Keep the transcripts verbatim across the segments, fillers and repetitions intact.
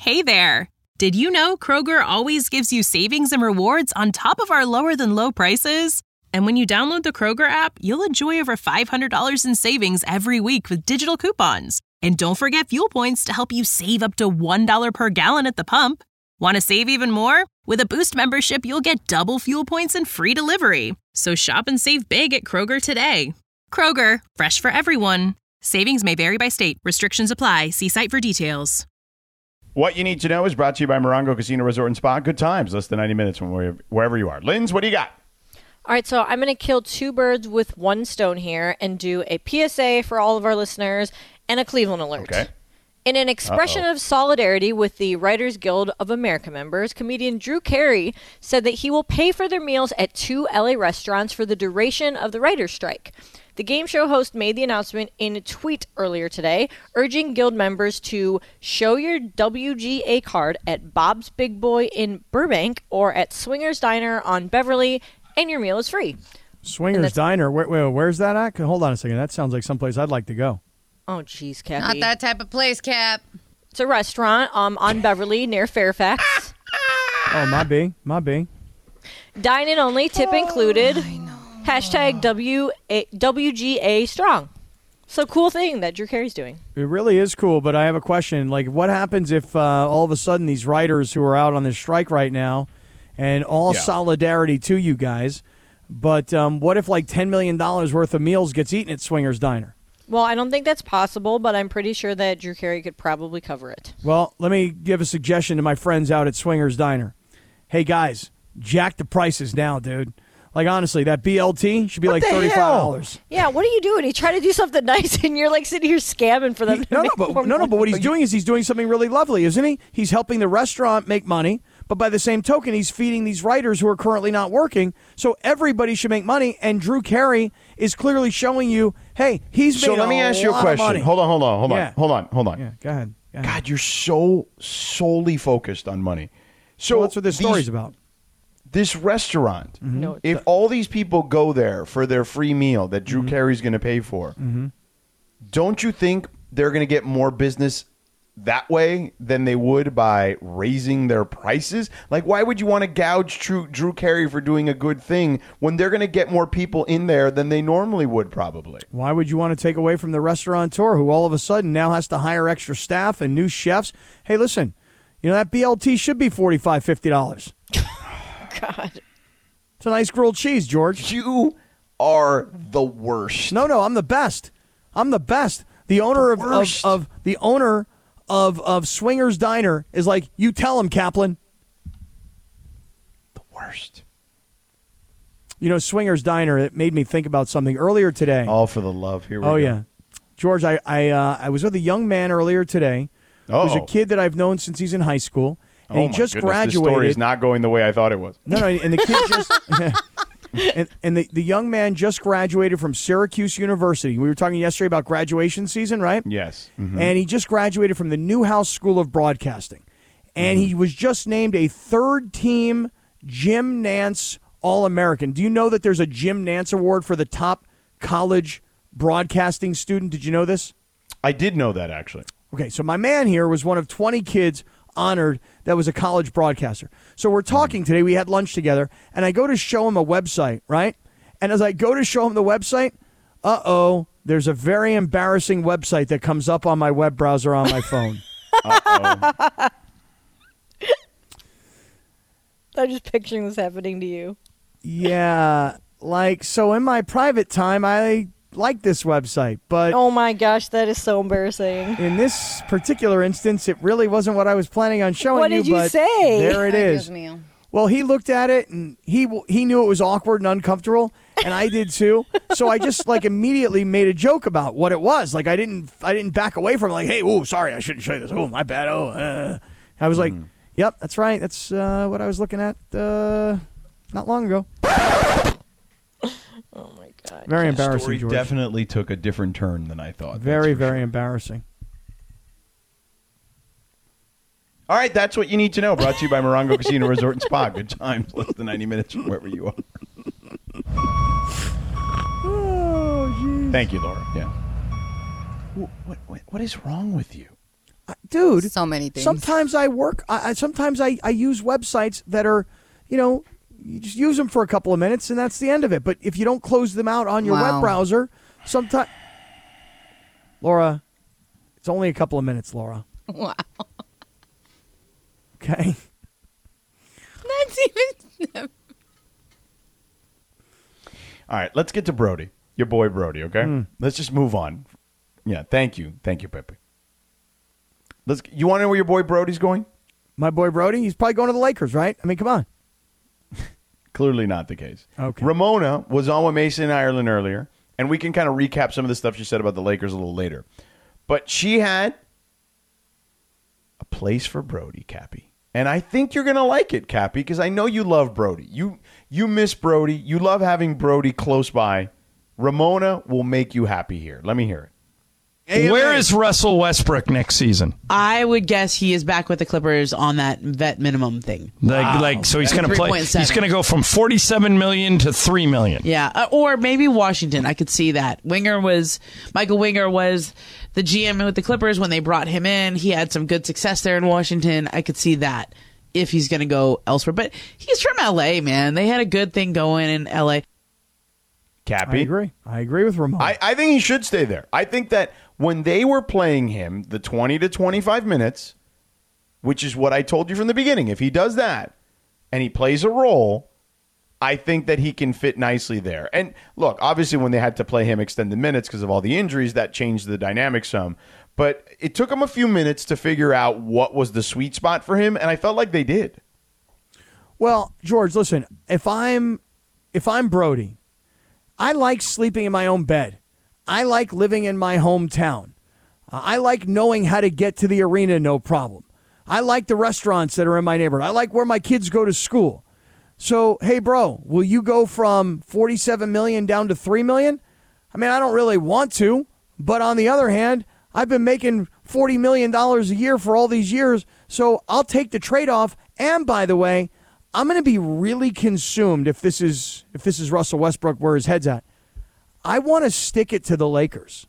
Hey there! Did you know Kroger always gives you savings and rewards on top of our lower-than-low prices? And when you download the Kroger app, you'll enjoy over five hundred dollars in savings every week with digital coupons. And don't forget fuel points to help you save up to one dollar per gallon at the pump. Want to save even more? With a Boost membership, you'll get double fuel points and free delivery. So shop and save big at Kroger today. Kroger, fresh for everyone. Savings may vary by state. Restrictions apply. See site for details. What you need to know is brought to you by Morongo Casino Resort and Spa. Good times, less than ninety minutes from where, wherever you are. Linz, what do you got? All right, so I'm going to kill two birds with one stone here and do a P S A for all of our listeners and a Cleveland alert. Okay. In an expression Uh-oh. of solidarity with the Writers Guild of America members, comedian Drew Carey said that he will pay for their meals at two L A restaurants for the duration of the writers' strike. The game show host made the announcement in a tweet earlier today, urging Guild members to show your W G A card at Bob's Big Boy in Burbank or at Swingers Diner on Beverly, and your meal is free. Swingers Diner? Wait, wait, where's that at? Hold on a second. That sounds like someplace I'd like to go. Oh, jeez, Kathy. Not that type of place, Cap. It's a restaurant um, on Beverly near Fairfax. Oh, my B, my B. Dine in only, tip oh, included. I know. Hashtag W A, W G A strong. So cool thing that Drew Carey's doing. It really is cool, but I have a question. Like, what happens if uh, all of a sudden these writers who are out on this strike right now, and all yeah. solidarity to you guys, but um, what if like ten million dollars worth of meals gets eaten at Swingers Diner? Well, I don't think that's possible, but I'm pretty sure that Drew Carey could probably cover it. Well, let me give a suggestion to my friends out at Swingers Diner. Hey, guys, jack the prices now, dude. Like, honestly, that B L T should be what like thirty-five dollars. Yeah, what are you doing? You try to do something nice, and you're like sitting here scamming for them. He, to no, make no, but, more no, no, but what he's money. doing is he's doing something really lovely, isn't he? He's helping the restaurant make money, but by the same token, he's feeding these writers who are currently not working. So everybody should make money, and Drew Carey is clearly showing you, hey, he's made So let me ask you a question. Hold on, hold on, hold on, yeah. hold on, hold on. Yeah, go ahead. Go ahead. God, you're so solely focused on money. So well, that's what this these, story's about. This restaurant, mm-hmm. no, if all these people go there for their free meal that Drew mm-hmm. Carey's going to pay for, mm-hmm. don't you think they're going to get more business that way than they would by raising their prices? Like, why would you want to gouge Drew, Drew Carey for doing a good thing when they're going to get more people in there than they normally would probably? Why would you want to take away from the restaurateur who all of a sudden now has to hire extra staff and new chefs? Hey, listen, you know, that B L T should be forty-five dollars, fifty dollars. God. It's a nice grilled cheese, George. You are the worst. No, no, I'm the best. I'm the best. The owner The of, of, of the owner of, of Swingers Diner is like, you tell him, Kaplan. The worst. You know, Swingers Diner, it made me think about something earlier today. All for the love. Here we oh, go. Oh, yeah. George, I I, uh, I was with a young man earlier today. Oh. Who's a kid that I've known since he's in high school. And oh he my just goodness, graduated. This story is not going the way I thought it was. No, no, and the kid just and, and the, the young man just graduated from Syracuse University. We were talking yesterday about graduation season, right? Yes. Mm-hmm. And he just graduated from the Newhouse School of Broadcasting. And mm-hmm. he was just named a third team Jim Nance All-American. Do you know that there's a Jim Nance Award for the top college broadcasting student? Did you know this? I did know that, actually. Okay, so my man here was one of twenty kids honored that was a college broadcaster. So we're talking today. We had lunch together, and I go to show him a website, right? And as I go to show him the website, uh-oh, there's a very embarrassing website that comes up on my web browser on my phone. Uh-oh. I'm just picturing this happening to you. Yeah, like, so in my private time, I like this website, but oh my gosh, that is so embarrassing. In this particular instance, it really wasn't what I was planning on showing you. What did you, but say? There it is. Well, he looked at it and he he knew it was awkward and uncomfortable, and I did too. So I just like immediately made a joke about what it was. Like I didn't I didn't back away from it, like, hey, oh, sorry, I shouldn't show you this. Oh, my bad. Oh, uh. I was like, mm. yep, that's right. That's uh, what I was looking at uh, not long ago. Oh my God! Very the embarrassing. Story George. definitely took a different turn than I thought. Very, very sure. embarrassing. All right, that's what you need to know. Brought to you by Morongo Casino Resort and Spa. Good times, less than ninety minutes from wherever you are. Oh, geez. Thank you, Laura. Yeah. What what what is wrong with you? Uh, dude, so many things. Sometimes I work. I, I sometimes I, I use websites that are, you know, you just use them for a couple of minutes and that's the end of it. But if you don't close them out on your Wow. web browser, sometimes, Laura, it's only a couple of minutes, Laura. Wow. Okay. That's even. All right, let's get to Brody, your boy Brody, okay? Mm. Let's just move on. Yeah, thank you. Thank you, Pepe. Let's. You want to know where your boy Brody's going? My boy Brody, he's probably going to the Lakers, right? I mean, come on. Clearly not the case. Okay. Ramona was on with Mason in Ireland earlier, and we can kind of recap some of the stuff she said about the Lakers a little later. But she had a place for Brody, Cappy. And I think you're going to like it, Cappy, because I know you love Brody. You you miss Brody. You love having Brody close by. Ramona will make you happy here. Let me hear it. Where is Russell Westbrook next season? I would guess he is back with the Clippers on that vet minimum thing. Like, Wow. like, so he's going to play. He's three point seven. going to go from forty-seven million to three million. Yeah, uh, or maybe Washington. I could see that. Winger was Michael Winger was the G M with the Clippers when they brought him in. He had some good success there in Washington. I could see that if he's going to go elsewhere. But he's from L A, man. They had a good thing going in L A. Cappy? I agree. I agree with Ramon. I, I think he should stay there. I think that when they were playing him the twenty to twenty-five minutes, which is what I told you from the beginning, if he does that and he plays a role, I think that he can fit nicely there. And look, obviously when they had to play him extended minutes because of all the injuries, that changed the dynamic some. But it took him a few minutes to figure out what was the sweet spot for him, and I felt like they did. Well, George, listen, if I'm if I'm Brody, I like sleeping in my own bed. I like living in my hometown. Uh, I like knowing how to get to the arena, no problem. I like the restaurants that are in my neighborhood. I like where my kids go to school. So, hey, bro, will you go from forty-seven million dollars down to three million dollars? I mean, I don't really want to, but on the other hand, I've been making forty million dollars a year for all these years, so I'll take the trade-off. And by the way, I'm going to be really consumed if this is if this is Russell Westbrook where his head's at. I want to stick it to the Lakers.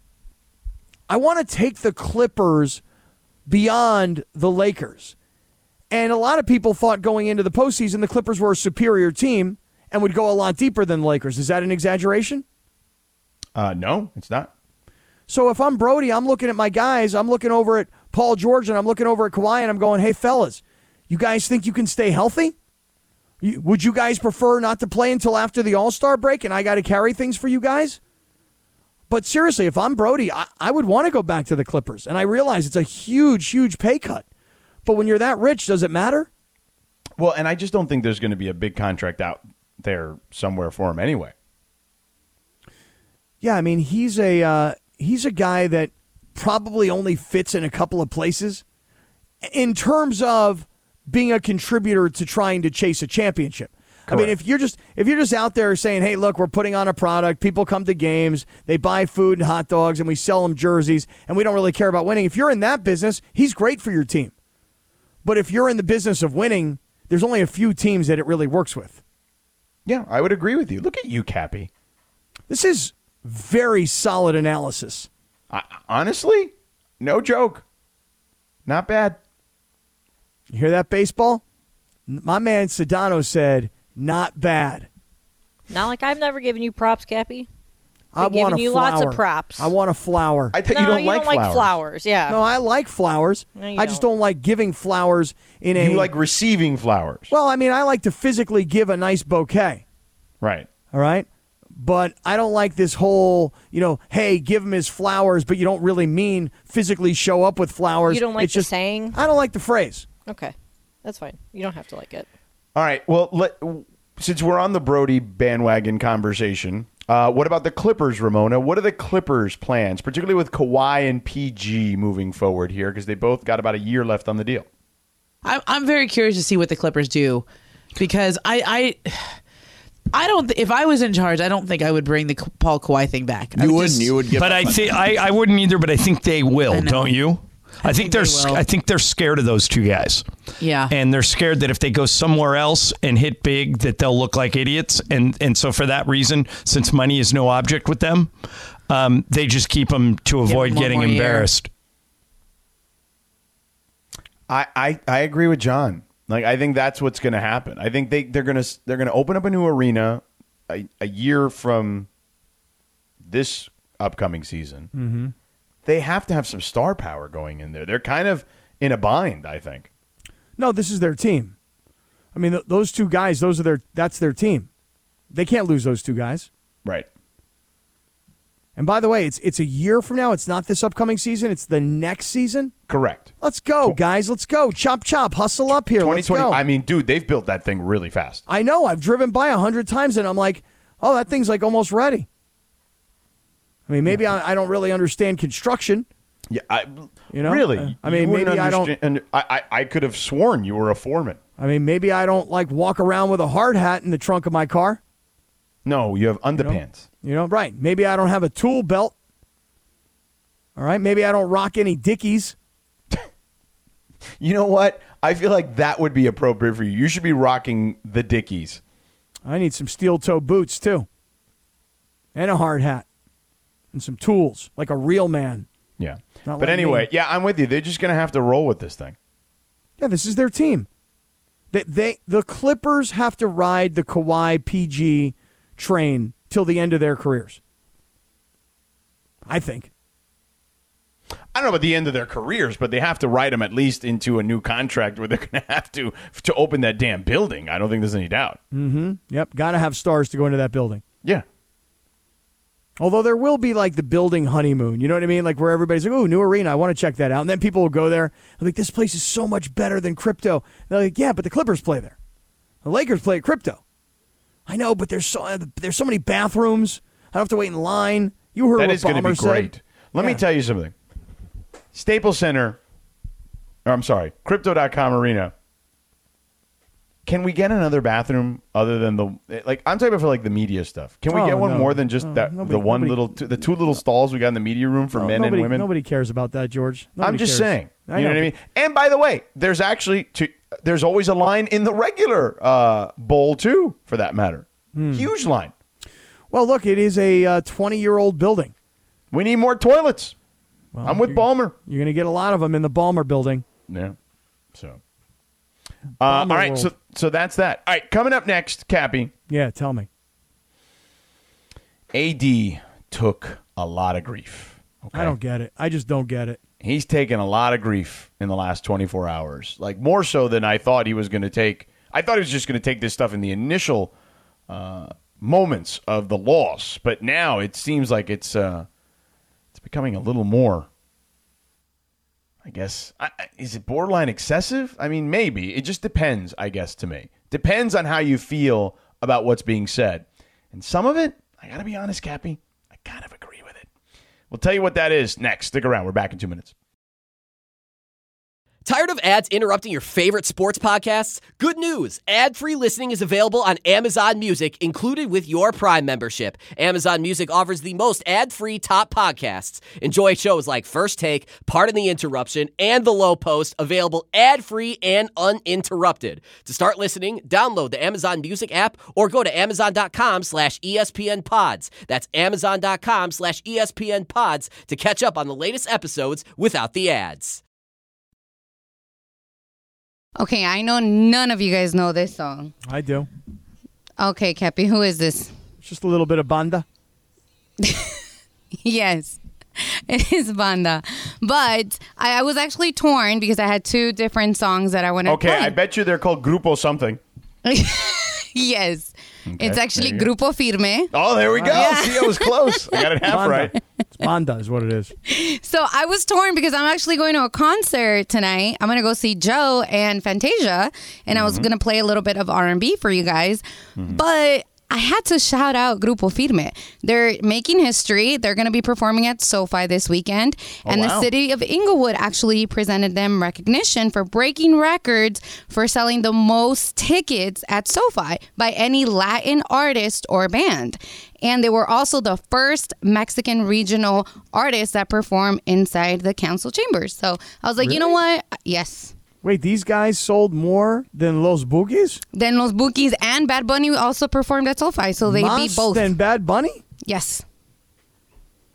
I want to take the Clippers beyond the Lakers. And a lot of people thought going into the postseason the Clippers were a superior team and would go a lot deeper than the Lakers. Is that an exaggeration? Uh, no, it's not. So if I'm Brody, I'm looking at my guys. I'm looking over at Paul George and I'm looking over at Kawhi and I'm going, hey, fellas, you guys think you can stay healthy? You, would you guys prefer not to play until after the All-Star break and I got to carry things for you guys? But seriously, if I'm Brody, I, I would want to go back to the Clippers. And I realize it's a huge, huge pay cut. But when you're that rich, does it matter? Well, and I just don't think there's going to be a big contract out there somewhere for him anyway. Yeah, I mean, he's a uh, he's a guy that probably only fits in a couple of places in terms of being a contributor to trying to chase a championship. Correct. I mean, if you're just if you're just out there saying, "Hey, look, we're putting on a product. People come to games, they buy food and hot dogs, and we sell them jerseys, and we don't really care about winning." If you're in that business, he's great for your team. But if you're in the business of winning, there's only a few teams that it really works with. Yeah, I would agree with you. Look at you, Cappy. This is very solid analysis. I, honestly, no joke. Not bad. You hear that, baseball? My man Sedano said, not bad. Not like I've never given you props, Cappy. I Been want giving a you flower. lots of props. I want a flower. I think no, you don't you like don't flowers. like flowers. Yeah. No, I like flowers. No, you I just don't. don't like giving flowers in a... You like receiving flowers. Well, I mean, I like to physically give a nice bouquet. Right. All right? But I don't like this whole, you know, hey, give him his flowers, but you don't really mean physically show up with flowers. You don't like it's the just, saying? I don't like the phrase. Okay. That's fine. You don't have to like it. All right. Well, let, since we're on the Brody bandwagon conversation, uh, what about the Clippers, Ramona? What are the Clippers' plans, particularly with Kawhi and P G moving forward here, because they both got about a year left on the deal? I'm I'm very curious to see what the Clippers do, because I I I don't. If I was in charge, I don't think I would bring the Paul Kawhi thing back. I You would wouldn't. just- You would give But up I on think that. I, I wouldn't either. But I think they will, I know. don't you? I, I think think they're. they sc- will. I think they're scared of those two guys. Yeah. And they're scared that if they go somewhere else and hit big, that they'll look like idiots. And and so for that reason, since money is no object with them, um, they just keep them to avoid them one getting more year. embarrassed. I, I, I agree with John. Like, I think that's what's going to happen. I think they they're going to they're going to open up a new arena a, a year from this upcoming season. Mm-hmm. They have to have some star power going in there. They're kind of in a bind, I think. No, this is their team. I mean, th- those two guys, those are their that's their team. They can't lose those two guys. Right. And by the way, it's it's a year from now. It's not this upcoming season. It's the next season. Correct. Let's go, guys. Let's go. Chop, chop. Hustle up here. Let's go. I mean, dude, they've built that thing really fast. I know. I've driven by a hundred times, and I'm like, oh, that thing's like almost ready. I mean, maybe I, I don't really understand construction. Yeah, I, you know, really. I mean, You wouldn't maybe I don't. understand- I, I, I could have sworn you were a foreman. I mean, maybe I don't like walk around with a hard hat in the trunk of my car. No, you have underpants. You know, right? Maybe I don't have a tool belt. All right, maybe I don't rock any Dickies. You know what? I feel like that would be appropriate for you. You should be rocking the Dickies. I need some steel toe boots too, and a hard hat, and some tools like a real man. Yeah. Not But like anyway, me. yeah, I'm with you. They're just going to have to roll with this thing. Yeah, this is their team. They, they the Clippers have to ride the Kawhi P G train till the end of their careers. I think. I don't know about the end of their careers, but they have to ride them at least into a new contract where they're going to have to to open that damn building. I don't think there's any doubt. Mm-hmm. Yep, got to have stars to go into that building. Yeah. Although there will be like the building honeymoon, you know what I mean? Like where everybody's like, "Oh, new arena, I want to check that out." And then people will go there. They're like, "This place is so much better than crypto." And they're like, "Yeah, but the Clippers play there. The Lakers play at crypto." I know, but there's so there's so many bathrooms. I don't have to wait in line. You heard That what is going to Ballmer be great. said. Let me Yeah. tell you something. Staples Center, or I'm sorry, Crypto dot com Arena. Can we get another bathroom other than the like? I'm talking about for like the media stuff. Can we Oh, get one no. more than just No, that? nobody- the one nobody- little, the two little stalls we got in the media room for No, men nobody, and women. Nobody cares about that, George. I'm Nobody just cares. saying. I You know know, what I mean? And by the way, there's actually two, there's always a line in the regular uh, bowl too, for that matter. Hmm. Huge line. Well, look, it is a uh, twenty-year-old building. We need more toilets. Well, I'm with you're- Ballmer. You're going to get a lot of them in the Ballmer building. Yeah. So. Uh, all right. world. So so that's that. All right. Coming up next, Cappy. Yeah, tell me. A D took a lot of grief. Okay? I don't get it. I just don't get it. He's taken a lot of grief in the last twenty-four hours. Like more so than I thought he was going to take. I thought he was just going to take this stuff in the initial uh, moments of the loss, but now it seems like it's uh, it's becoming a little more. I guess I, I- is it borderline excessive? I mean, maybe. It just depends. I guess to me, depends on how you feel about what's being said, and some of it, I got to be honest, Cappy, I kind of agree with it. We'll tell you what that is next. Stick around. We're back in two minutes. Tired of ads interrupting your favorite sports podcasts? Good news! Ad-free listening is available on Amazon Music, included with your Prime membership. Amazon Music offers the most ad-free top podcasts. Enjoy shows like First Take, Pardon the Interruption, and The Low Post, available ad-free and uninterrupted. To start listening, download the Amazon Music app or go to amazon.com slash ESPN pods. That's amazon.com slash ESPN pods to catch up on the latest episodes without the ads. Okay, I know none of you guys know this song. I do. Okay, Cappy, who is this? It's just a little bit of banda. Yes, it is Banda. But I, I was actually torn because I had two different songs that I wanted Okay, to play. I bet you they're called Grupo something. Yes. Okay, It's actually there you Grupo Firme. Oh, there we go. Yeah. See, I was close. I got it half Banda. right. It's banda is what it is. So I was torn because I'm actually going to a concert tonight. I'm going to go see Joe and Fantasia, and I was going to play a little bit of R and B for you guys. But I had to shout out Grupo Firme. They're making history. They're going to be performing at SoFi this weekend. and wow. the city of Inglewood actually presented them recognition for breaking records for selling the most tickets at SoFi by any Latin artist or band. And they were also the first Mexican regional artists that perform inside the council chambers. So I was like, you know what? Yes. Wait, these guys sold more than Los Boogies? Then Los Bookies and Bad Bunny also performed at SoFi, so they Mas beat both. than Bad Bunny? Yes.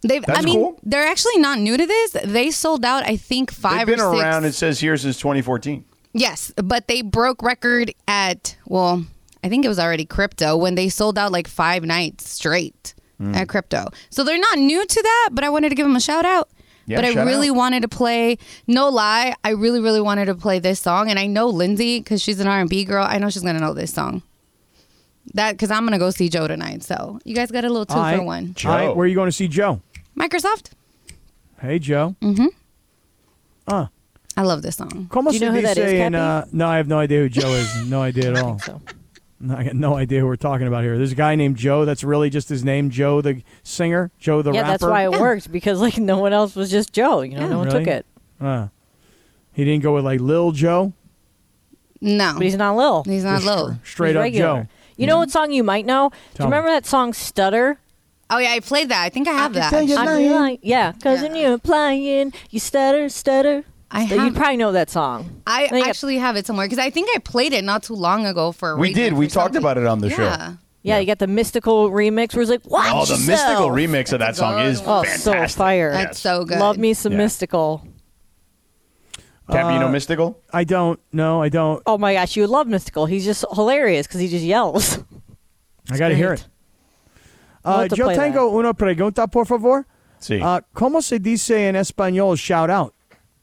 They've, That's I mean, cool. they're actually not new to this. They sold out, I think, five They've been or six. around, it says here, since twenty fourteen. Yes, but they broke record at, well, I think it was already Crypto when they sold out like five nights straight Mm. at Crypto. So they're not new to that, but I wanted to give them a shout out. Yeah, but I shout really out. wanted to play, no lie, I really, really wanted to play this song. And I know Lindsay, because she's an R and B girl, I know she's going to know this song. That Because I'm going to go see Joe tonight. So you guys got a little two All for right. one. Joe. All right, where are you going to see Joe? Microsoft. Hey, Joe. Mm-hmm. Uh, I love this song. ¿Cómo Do you se know who that is, dice en, Cappy? uh, no, I have no idea who Joe is. No idea at all. So No, I got no idea who we're talking about here. There's a guy named Joe. That's really just his name, Joe the singer, Joe the yeah, rapper. that's why it worked because like no one else was just Joe. You know, Yeah. no one Really? took it. Uh, he didn't go with like Lil Joe. No. But he's not Lil. He's not Just low. Straight He's up regular. Joe. You know what song you might know? Do Tell you me. remember that song Stutter? Oh, yeah, I played that. I think I have that. tell you- I'm lying. lying. Yeah, because Yeah. when you're applying, you stutter, stutter. I So have- You'd probably know that song. I Then you got- actually have it somewhere because I think I played it not too long ago for a We reason did. for We talked something. about it on the show. Yeah. Yeah, you got the mystical remix where it's like, watch Oh, the yourself. mystical remix of that song is Oh, fantastic. so fire. That's so good. Love me some Yeah. mystical. Cappy, you know Uh, Mystical? I don't. No, I don't. Oh my gosh, you would love mystical. He's just hilarious because he just yells. I got to hear great. it. We'll Uh, have to yo play that. tengo una pregunta, por favor. Sí. Uh, ¿Cómo se dice en español shout out?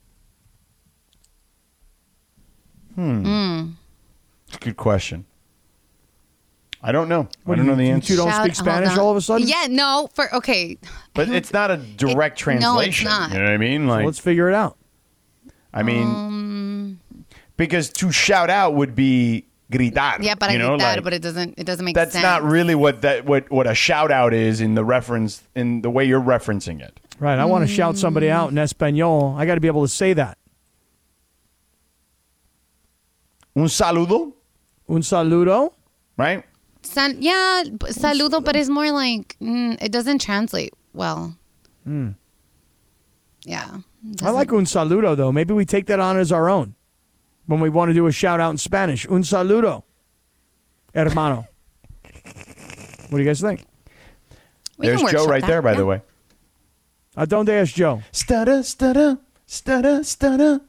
Good question. I don't know. What I don't do know the you- answer. You don't Shout- speak Spanish hold on. all of a sudden? Yeah, no, for okay. But it's not a direct It- no, it's translation. not. You know what I mean? Like, Let's figure it out. I mean, Um, because to shout out would be gritar. Yeah, but you I know, get that, like, but it doesn't. It doesn't make that's sense. not really what that what what a shout out is in the reference in the way you're referencing it. Right. I want to shout somebody out in Espanol. I got to be able to say that. Un saludo, Un saludo. right? Sal- yeah, b- saludo, but it's more like mm, it doesn't translate well. Yeah. I like un saludo, though. Maybe we take that on as our own when we want to do a shout out in Spanish. Un saludo, hermano. What do you guys think? We There's can Joe workshop right that, there, by yeah. the way. Uh, don't they ask Joe? Stutter, stutter, stutter, stutter.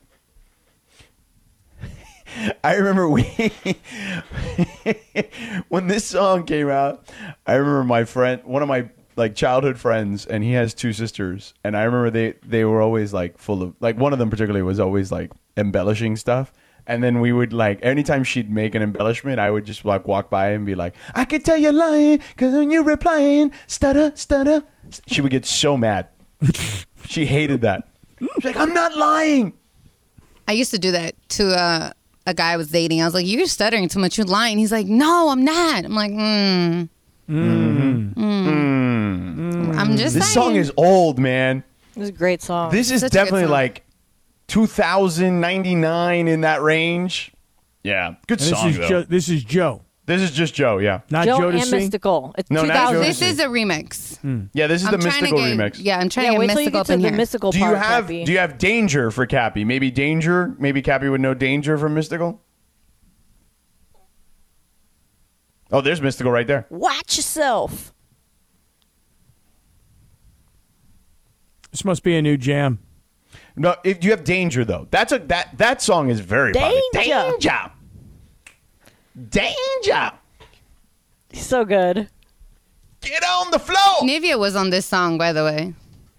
I remember we when this song came out. I remember my friend, one of my like childhood friends, and he has two sisters. And I remember they they were always like full of like one of them particularly was always like embellishing stuff. And then we would like anytime she'd make an embellishment, I would just like walk by and be like, "I could tell you're lying because when you're replying, stutter, stutter." She would get so mad. She hated that. She's like, "I'm not lying." I used to do that to uh, a guy I was dating. I was like, "You're stuttering too much. You're lying." He's like, "No, I'm not." I'm like, "Hmm." Mm. Mm. I'm just This saying. song is old, man. It was a great song. This is Such a good definitely song. like two thousand ninety-nine in that range. Yeah, good And this song is though. Joe. This is Joe, this is just Joe. Yeah, not Joe Joe to and see. mystical. It's No, not Oh, Joe two thousand. to this see. is a remix. yeah. This is I'm the trying mystical to get, remix. Yeah, I'm trying Yeah, to wait get till you mystical get up to in the here. mystical Do you part, have Cappy. Do you have Danger for Cappy? Maybe Danger. Maybe Cappy would know Danger from Mystical. Oh, there's Mystical right there. Watch yourself. This must be a new jam. No, if you have Danger though, that's a that that song is very popular. Danger. Danger. Danger. He's so good. Get on the floor. Nivea was on this song, by the way.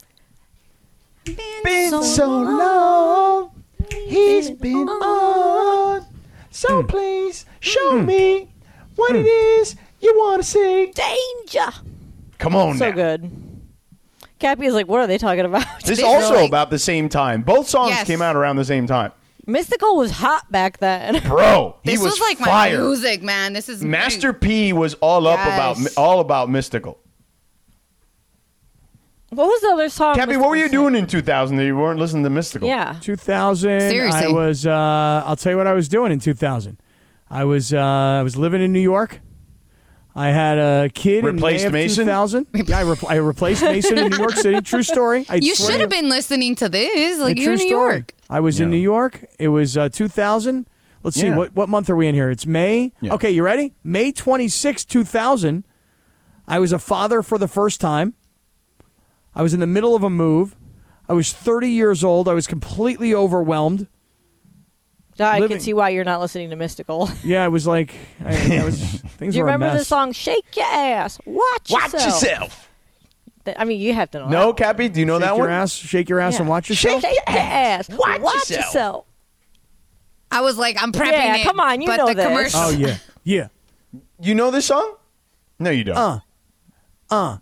Been so long, he's been on. So please show me what it is you want to see. Danger. Come on So now. good. Cappy is like, what are they talking about? This is They're also like- about the same time. Both songs Yes. came out around the same time. Mystical was hot back then. Bro, he This was, was, like fire. my music, man. This is Master P was all up about Yes. all about Mystical. What was the other song? Cappy, what were you doing in two thousand that you weren't listening to Mystical? Yeah. two thousand. Seriously. I was. Uh, I'll tell you what I was doing in two thousand. I was. Uh, I was living in New York. I had a kid Replaced in May of Mason? two thousand. Yeah, I, repl- I replaced Mason in New York City. True story. I You swear should to have been listening to this. Like, A you're true in New story. York. I was in Yeah. New York. It was uh, two thousand. Let's see, Yeah. what, what month are we in here? It's May. Yeah. Okay, you ready? May twenty-sixth, two thousand. I was a father for the first time. I was in the middle of a move. I was thirty years old. I was completely overwhelmed. I Living. can see why you're not listening to Mystical. Yeah, it was like I, I was. Things Do you were a remember the mess. song "Shake Your Ass"? Watch, Watch yourself. yourself. Th- I mean, you have to know. No, that. Cappy, do you know Shake that your one? ass, shake your ass, Yeah. and watch yourself. Shake your ass. Watch Watch yourself. yourself. I was like, I'm prepping Yeah, it. come on, you but know the this. commercial. Oh yeah, yeah. You know this song? No, you don't. Uh, uh,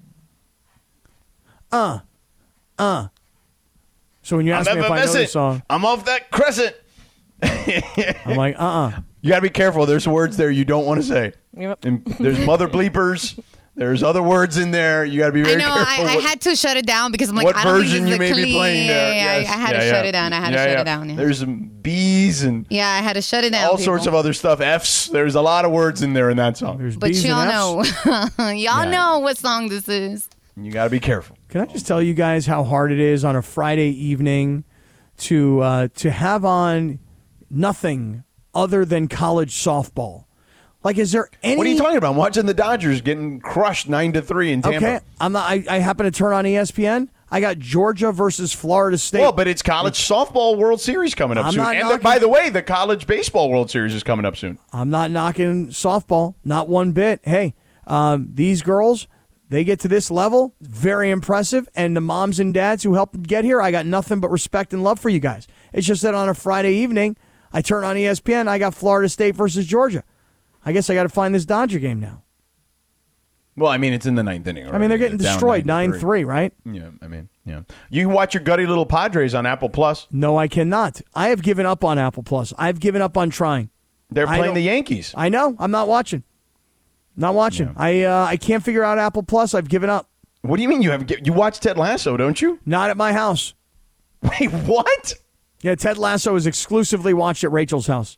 uh, uh. So when you ask me if I know this song, I'm off that crescent. I'm like, uh, uh You got to be careful. There's words there you don't want to say. Yep. And there's mother bleepers. There's other words in there. You got to be I very know. careful. I, I what, had to shut it down because I'm like, what I don't version think you this is may the be clean. playing there. Yeah, Yes. I, I had Yeah, to yeah. shut it down. I had Yeah, to shut yeah. it down. Yeah. There's some B's and yeah, I had to shut it down. all sorts of people. other stuff. F's. There's a lot of words in there in that song. there's But B's y'all and F's. know, y'all Yeah. know what song this is. You got to be careful. Can I just tell you guys how hard it is on a Friday evening to uh, to have on nothing other than college softball? Like, is there any? What are you talking about? I'm watching the Dodgers getting crushed nine to three in Tampa. Okay, I'm not. I, I happen to turn on E S P N. I got Georgia versus Florida State. Well, but it's college softball World Series coming up I'm soon. not And the, knocking- by the way, the college baseball World Series is coming up soon. I'm not knocking softball, not one bit. Hey, um, these girls, they get to this level, very impressive. And the moms and dads who helped them get here, I got nothing but respect and love for you guys. It's just that on a Friday evening, I turn on E S P N, I got Florida State versus Georgia. I guess I got to find this Dodger game now. Well, I mean, it's in the ninth inning. I mean, they're getting down destroyed nine nine to three, right? Yeah, I mean, yeah. You can watch your gutty little Padres on Apple Plus. No, I cannot. I have given up on Apple Plus. I've given up on trying. They're I playing don't- the Yankees. I know. I'm not watching. Not watching. Yeah. I uh, I can't figure out Apple Plus. I've given up. What do you mean you have? You watch Ted Lasso, don't you? Not at my house. Wait, what? Yeah, Ted Lasso is exclusively watched at Rachel's house.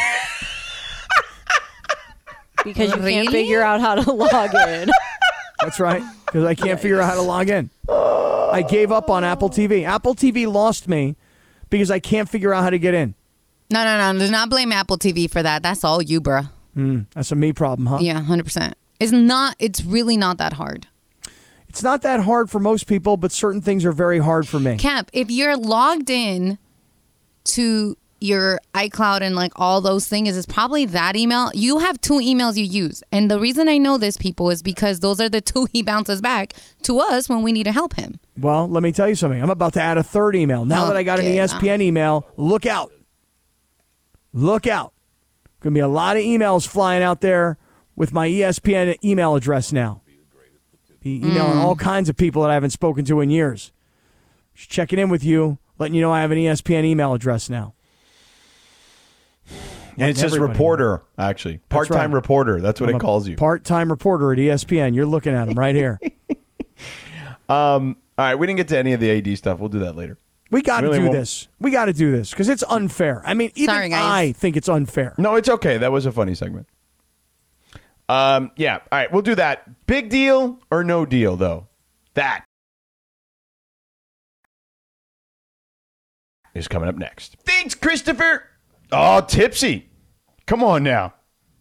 Because you Really? can't figure out how to log in. That's right, because I can't figure out how to log in. I gave up on Apple T V. Apple T V lost me because I can't figure out how to get in. No, no, no. Do not blame Apple T V for that. That's all you, bruh. That's a me problem, huh? Yeah, one hundred percent. It's not. It's really not that hard. It's not that hard for most people, but certain things are very hard for me. Cap, if you're logged in to your iCloud and like all those things, it's probably that email. You have two emails you use. And the reason I know this, people, is because those are the two he bounces back to us when we need to help him. Well, let me tell you something. I'm about to add a third email. Now that I got an Okay. E S P N email, look out. Look out. Going to be a lot of emails flying out there with my E S P N email address now. Be emailing all kinds of people that I haven't spoken to in years. Just checking in with you, letting you know I have an E S P N email address now. And it says everybody. reporter, actually. Part-time right. reporter. That's what I'm it a calls you. Part-time reporter at E S P N. You're looking at him right here. Um, all right, we didn't get to any of the A D stuff. We'll do that later. We got to Really do won't- this. We got to do this because it's unfair. I mean, even Sorry, guys. I think it's unfair. No, it's okay. That was a funny segment. Um, yeah. All right, we'll do that. Big deal or no deal, though? That is coming up next. Thanks, Christopher. Oh, tipsy. Come on now.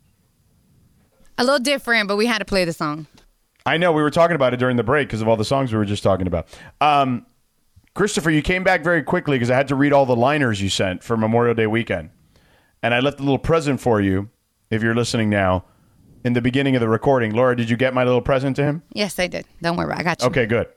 A little different, but we had to play the song. I know we were talking about it during the break because of all the songs we were just talking about. Um, Christopher, you came back very quickly because I had to read all the liners you sent for Memorial Day weekend. And I left a little present for you, if you're listening now, in the beginning of the recording. Laura, did you get my little present to him? Yes, I did. Don't worry. I got you. Okay, good.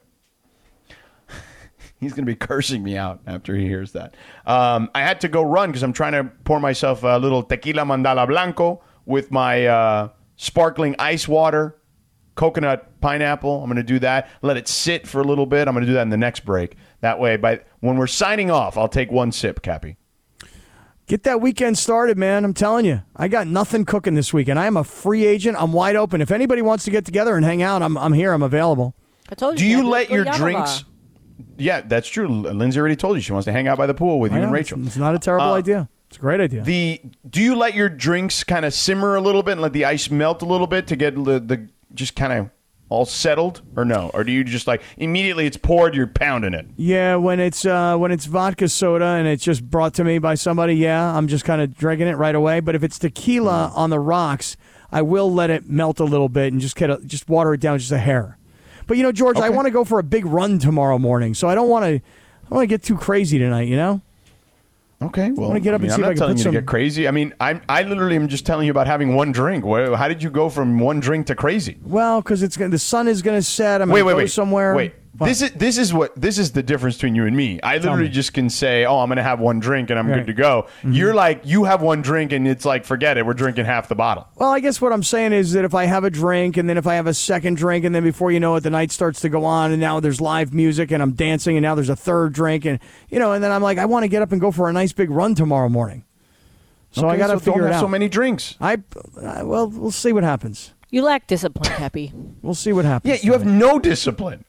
He's going to be cursing me out after he hears that. Um, I had to go run because I'm trying to pour myself a little tequila mandala blanco with my uh, sparkling ice water, coconut pineapple. I'm going to do that. Let it sit for a little bit. I'm going to do that in the next break. That way, by when we're signing off, I'll take one sip, Cappy. Get that weekend started, man. I'm telling you. I got nothing cooking this weekend. I am a free agent. I'm wide open. If anybody wants to get together and hang out, I'm I'm here. I'm available. I told you. Do you Candace, let go your Yanova. drinks... Yeah, that's true. Lindsay already told you she wants to hang out by the pool with I you and know, Rachel. It's, it's not a terrible Uh, idea. It's a great idea. The do you let your drinks kind of simmer a little bit and let the ice melt a little bit to get the, the just kind of all settled, or no? Or do you just like immediately it's poured, you're pounding it? Yeah, when it's uh, when it's vodka soda and it's just brought to me by somebody, yeah, I'm just kind of drinking it right away. But if it's tequila on the rocks, I will let it melt a little bit and just get a, just water it down just a hair. But, you know, George, I Okay. want to go for a big run tomorrow morning, so I don't want to I don't want to get too crazy tonight, you know? Okay, well, wanna get up I mean, and see I'm if I not can telling put you some- to get crazy. I mean, I I literally am just telling you about having one drink. Where, how did you go from one drink to crazy? Well, because it's gonna, the sun is going to set. I'm Wait, going wait, to go wait, somewhere. Wait, What? this is this is what this is the difference between you and me. I literally me. just can say, "Oh, I'm going to have one drink and I'm Right. good to go." Mm-hmm. You're like, you have one drink and it's like, forget it. We're drinking half the bottle. Well, I guess what I'm saying is that if I have a drink and then if I have a second drink and then before you know it, the night starts to go on and now there's live music and I'm dancing and now there's a third drink and, you know, and then I'm like, I want to get up and go for a nice big run tomorrow morning. So I Okay, got to so figure don't it have out. so many drinks. I, I, well, we'll see what happens. You lack discipline, Cappy. We'll see what happens. Yeah, you have no discipline.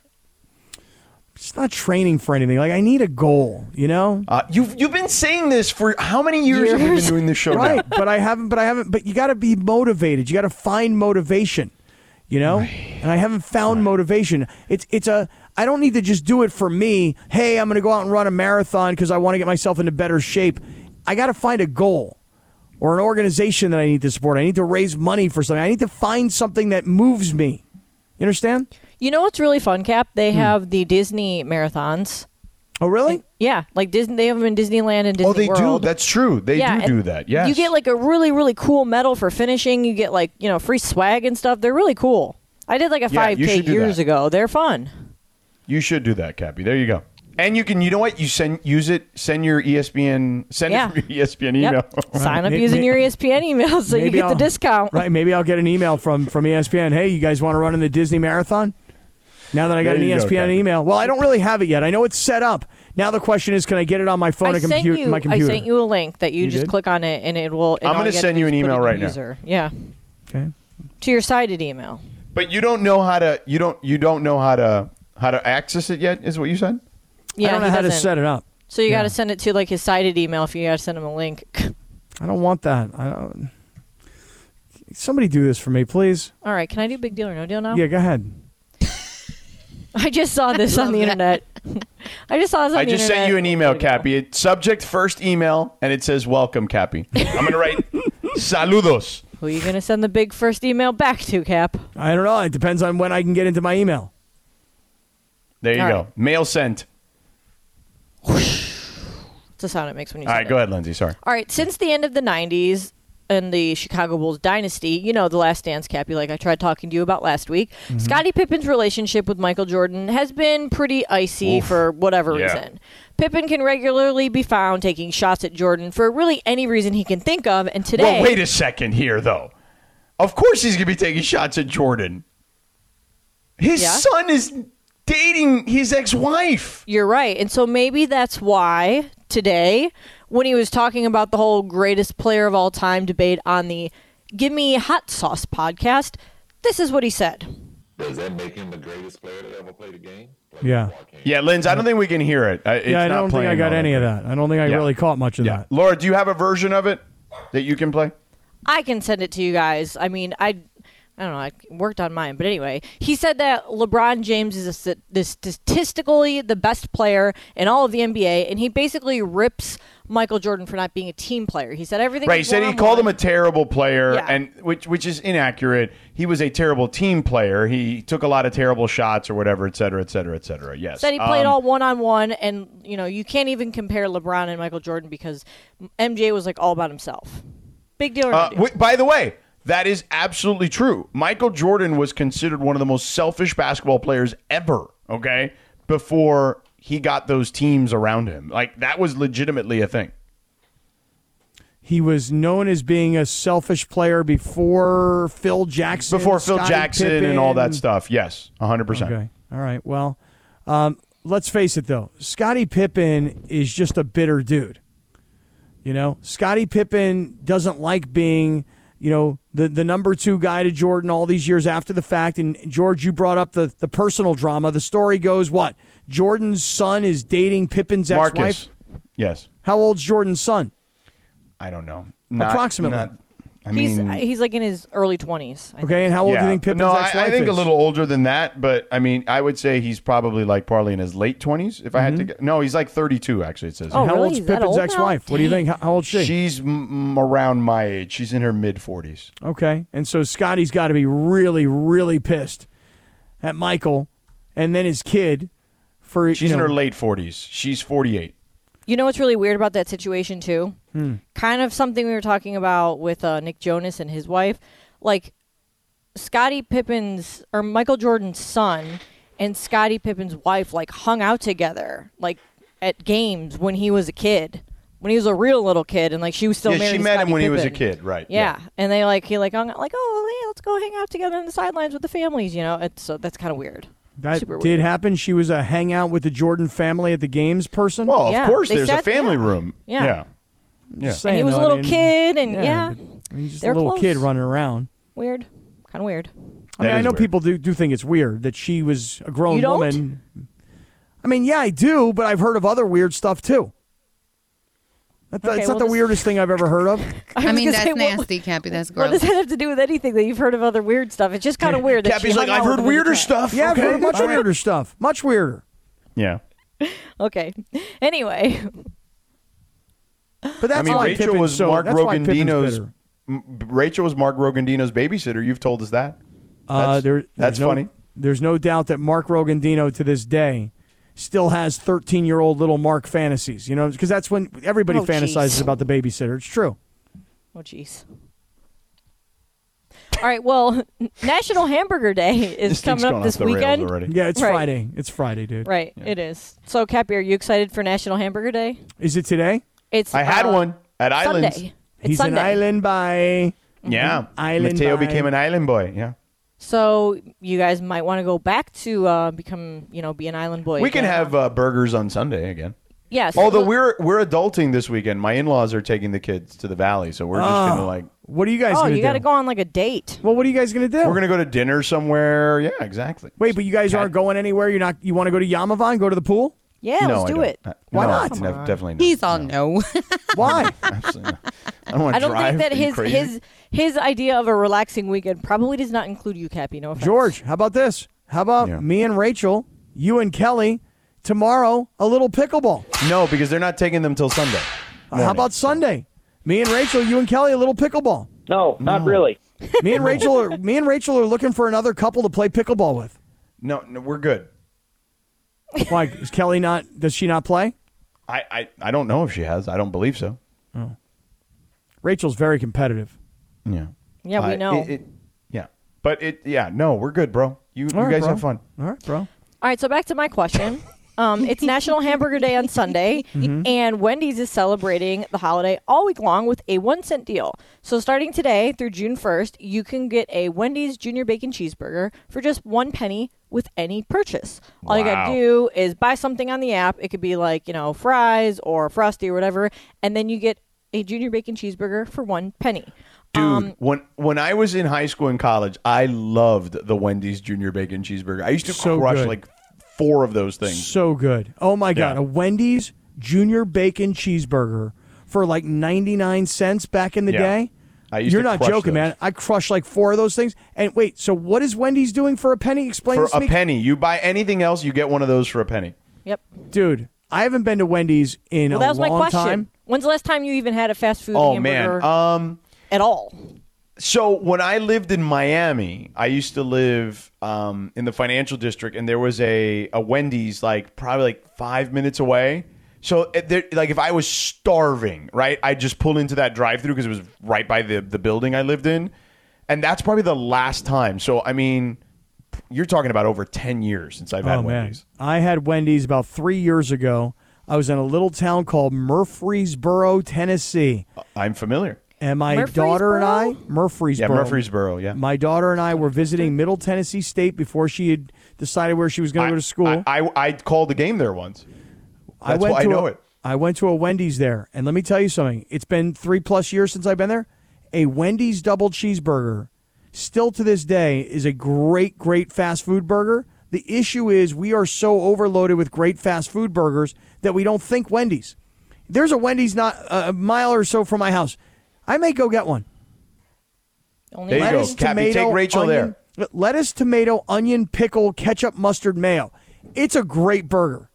It's not training for anything. Like, I need a goal, you know? Uh, you've you've been saying this for how many years, have we been Years. doing this show now? Right, but I haven't. But I haven't. But you got to be motivated. You got to find motivation. You know, and I haven't found motivation. It's it's a. I don't need to just do it for me. Hey, I'm going to go out and run a marathon because I want to get myself into better shape. I got to find a goal or an organization that I need to support. I need to raise money for something. I need to find something that moves me. You understand? You know what's really fun, Cap? They Hmm. have the Disney marathons. Oh, really? Yeah, like Disney. They have them in Disneyland and Disney Oh, they World. do. That's true. They yeah, do and do that. Yes. You get like a really, really cool medal for finishing. You get like, you know, free swag and stuff. They're really cool. I did like a Yeah, five you K should do years that. ago. They're fun. You should do that, Cappy. There you go. And you can, you know what? You send, use it. Send your E S P N, send Yeah. it from your E S P N email. Yep. Sign up May- using may- your E S P N email so you Maybe get the I'll- discount. Right. Maybe I'll get an email from from E S P N. Hey, you guys want to run in the Disney marathon? Now that I got There an you E S P N go, Captain. email. Well, I don't really have it yet. I know it's set up. Now the question is, can I get it on my phone I and sent compu- you. my I computer? sent you a link that you, You just did? click on it and it will. and I'm all gonna you have send to you do an is put email in the right now. user. Yeah, Okay. to your cited email. But you don't know how to, you don't, you don't know how to, how to access it yet, is what you said? Yeah, I don't know he how to doesn't. set it up. So you Yeah. got to send it to like his cited email if you got to send him a link. I don't want that. I don't. Somebody do this for me, please. All right, can I do big deal or no deal now? Yeah, go ahead. I just saw this on the internet. I just saw this on I the just internet. sent you an email, There we go. Cappy. It, subject first email, and it says welcome, Cappy. I'm going to write saludos. Who are you going to send the big first email back to, Cap? I don't know. It depends on when I can get into my email. There you All go. right. Mail sent. It's the sound it makes when you All send right, it. go ahead, Lindsay. Sorry. All right, since the end of the nineties and the Chicago Bulls dynasty, you know, the Last Dance, Cappy, like I tried talking to you about last week, Mm-hmm. Scottie Pippen's relationship with Michael Jordan has been pretty icy for whatever Yeah. reason. Pippen can regularly be found taking shots at Jordan for really any reason he can think of, and today... Well, wait a second here, though. Of course he's going to be taking shots at Jordan. His Yeah? son is dating his ex-wife. You're right. And so maybe that's why today, when he was talking about the whole greatest player of all time debate on the Give Me Hot Sauce podcast, this is what he said. Does that make him the greatest player to ever play the game? Like, Yeah. Yeah, Linz, I don't think we can hear it. Uh, It's yeah, I not don't think I playing got on any it. of that. I don't think I Yeah. really caught much of Yeah. that. Laura, do you have a version of it that you can play? I can send it to you guys. I mean, I, I don't know. I worked on mine, but anyway, he said that LeBron James is a, st- the statistically the best player in all of the N B A, and he basically rips Michael Jordan for not being a team player. He said everything. Right, he was said he one-on-one. called him a terrible player, Yeah. and which which is inaccurate. He was a terrible team player. He took a lot of terrible shots or whatever, et cetera, et cetera, et cetera. Yes. Said he played Um, all one on one, and you know you can't even compare LeBron and Michael Jordan because M J was like all about himself. Big deal or no Uh, deal? w- by the way, that is absolutely true. Michael Jordan was considered one of the most selfish basketball players ever, okay, before he got those teams around him. Like, that was legitimately a thing. He was known as being a selfish player before Phil Jackson. Before Phil Scottie Jackson and all that Pippen. stuff. Yes, one hundred percent. Okay. All right. Well, um, let's face it, though. Scottie Pippen is just a bitter dude. You know, Scottie Pippen doesn't like being, you know, the, the number two guy to Jordan all these years after the fact. And, George, you brought up the, the personal drama. The story goes, what? Jordan's son is dating Pippen's ex-wife? Marcus. Yes. How old's Jordan's son? I don't know. Not- Approximately. not- I he's mean, he's like in his early twenties. Okay, and how old do you think Pippen's no, I, ex-wife I think is? a little older than that, but I mean, I would say he's probably like probably in his late twenties. If I had to, get, no, he's like thirty-two. Actually, it says. Oh, here. How really? old's Is that Pippen's old now? ex-wife? What do you think? How, how old's she? She's m- around my age. She's in her mid forties. Okay, and so Scotty's got to be really, really pissed at Michael and then his kid for She's you know, in her late forties. She's forty-eight. You know what's really weird about that situation, too? Hmm. Kind of something we were talking about with uh, Nick Jonas and his wife. Like, Scottie Pippen's, or Michael Jordan's son and Scottie Pippen's wife, like, hung out together, like, at games when he was a kid. When he was a real little kid, and, like, she was still Yeah, married she to met him Scottie when he was a Pippen. kid, right? Yeah. And they, like, he, like, hung out, like, oh, hey, let's go hang out together on the sidelines with the families, you know? It's, so that's kind of weird. That Super did weird. happen. She was a hangout with the Jordan family at the games person. Well, Yeah, of course, they there's a sat- family yeah. room. Yeah. Yeah. Yeah. Just And he saying, was a though, I little mean, kid, and yeah, but he's just they're a little close. kid running around. Weird. Kind of weird. I mean, That I is know weird. people do, do think it's weird that she was a grown You don't? woman. I mean, yeah, I do, but I've heard of other weird stuff too. That, Okay, that's well, not the this- weirdest thing I've ever heard of. I was mean, gonna that's say, what- nasty, Cappy. That's What does gross. that have to do with anything that you've heard of other weird stuff? It's just kind of weird. That Cappy's she like, hung I've out heard with him as a weirder kid." stuff. Yeah, I've okay. heard much all right. weirder stuff. Much weirder. Yeah. Okay. Anyway, But that's I mean, why Rachel Pippen's was so, Mark that's why Pippen's Rogandino's. bitter. M- Rachel was Mark Rogandino's babysitter. You've told us that. Uh, That's- there, there's that's no, funny. There's no doubt that Mark Rogandino to this day still has thirteen-year-old little Mark fantasies. You know, because that's when everybody Oh, fantasizes jeez. about the babysitter. It's true. oh jeez. All right. Well, National Hamburger Day is This thing's coming gone up this off the rails weekend. already. Yeah, it's Right. Friday. It's Friday, dude. Right. It is. So, Cappy, are you excited for National Hamburger Day? Is it today? It's. I had uh, one at Islands. Sunday. It's He's Sunday. an island boy. Yeah. Island Mateo boy. became an island boy. Yeah. So you guys might want to go back to uh, become, you know, be an island boy. We can again. have uh, burgers on Sunday again. Yes. Although well- we're we're adulting this weekend. My in-laws are taking the kids to the valley, so we're just Oh. gonna like What are you guys Oh, going to you do? got to go on like a date. Well, what are you guys going to do? we're gonna go to dinner somewhere. Yeah, exactly. Wait, but you guys Cat- aren't going anywhere? You're not. You want to go to Yamavan? Go to the pool? Yeah, no, let's I do don't. it. Uh, Why no, not? nef- Come on. definitely not. He's all no. Why? Absolutely not. I don't want I to don't drive. think that Are you his crazy? his his idea of a relaxing weekend probably does not include you, Cappy. No offense. George, how about this? How about Yeah. me and Rachel, you and Kelly, tomorrow, a little pickleball? No, because they're not taking them till Sunday. Uh, how morning. about Sunday? Me and Rachel, you and Kelly, a little pickleball. No, not really. Me and Rachel are me and Rachel are looking for another couple to play pickleball with. No, no, we're good. Why is Kelly not? Does she not play? I, I, I don't know if she has. I don't believe so. Rachel's very competitive. Yeah. Yeah, we Uh, know. It, it, yeah. But it. Yeah. No, we're good, bro. You, you All right, guys bro. have fun. All right, bro. All right, so back to my question. Um, it's National Hamburger Day on Sunday, Mm-hmm. and Wendy's is celebrating the holiday all week long with a one cent deal. So starting today through June first, you can get a Wendy's Junior Bacon Cheeseburger for just one penny with any purchase. All you Wow. gotta do is buy something on the app. It could be like, you know, fries or Frosty or whatever, and then you get a Junior Bacon Cheeseburger for one penny. Dude, Um, when when I was in high school and college, I loved the Wendy's Junior Bacon Cheeseburger. I used to So crush good. like four of those things. So good. Oh my God, Yeah. a Wendy's Junior Bacon Cheeseburger for like ninety-nine cents back in the Yeah. day. I used You're to not crush joking, those. man. I crushed like four of those things. And wait, so what is Wendy's doing for a penny? Explain For this to a me. penny. You buy anything else, you get one of those for a penny. Yep. Dude, I haven't been to Wendy's in Well, a that was my long question. time. When's the last time you even had a fast food Oh hamburger man. Um at all? So when I lived in Miami, I used to live um, in the financial district, and there was a, a Wendy's like probably like five minutes away. So it- there, like if I was starving, right, I'd just pull into that drive-through because it was right by the the building I lived in, and that's probably the last time. So I mean, you're talking about over ten years since I've had Oh man, Wendy's. I had Wendy's about three years ago. I was in a little town called Murfreesboro, Tennessee, I'm familiar. and my daughter and I, Yeah, Murfreesboro, Murfreesboro. Yeah. My daughter and I were visiting Middle Tennessee State before she had decided where she was going to go to school. I, I I called the game there once. I That's went why I to know a, it. I went to a Wendy's there, and let me tell you something. It's been three plus years since I've been there. A Wendy's double cheeseburger, still to this day, is a great, great fast food burger. The issue is we are so overloaded with great fast food burgers that we don't think Wendy's. There's a Wendy's not a mile or so from my house. I may go get one. Only There you go. Lettuce, Cappy, tomato, take Rachel onion, lettuce, tomato, onion, pickle, ketchup, mustard, mayo. It's a great burger.